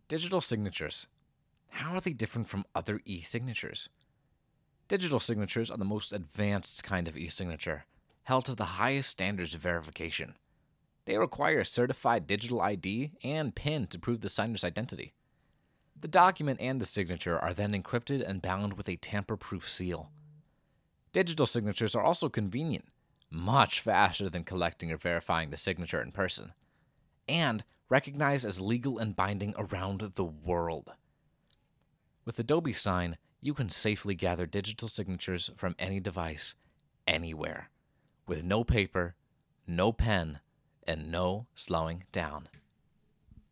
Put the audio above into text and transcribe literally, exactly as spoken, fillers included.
Digital signatures. How are they different from other e-signatures? Digital signatures are the most advanced kind of e-signature, held to the highest standards of verification. They require a certified digital I D and PIN to prove the signer's identity. The document and the signature are then encrypted and bound with a tamper-proof seal. Digital signatures are also convenient, much faster than collecting or verifying the signature in person, and recognized as legal and binding around the world. With Adobe Sign, you can safely gather digital signatures from any device, anywhere, with no paper, no pen, and no slowing down.